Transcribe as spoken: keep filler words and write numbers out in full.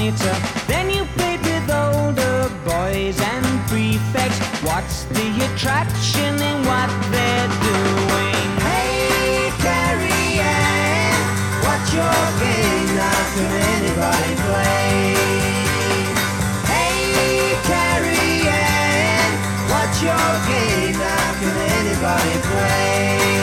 later. Then you played with older boys and prefects. What's the attraction in what they're doing?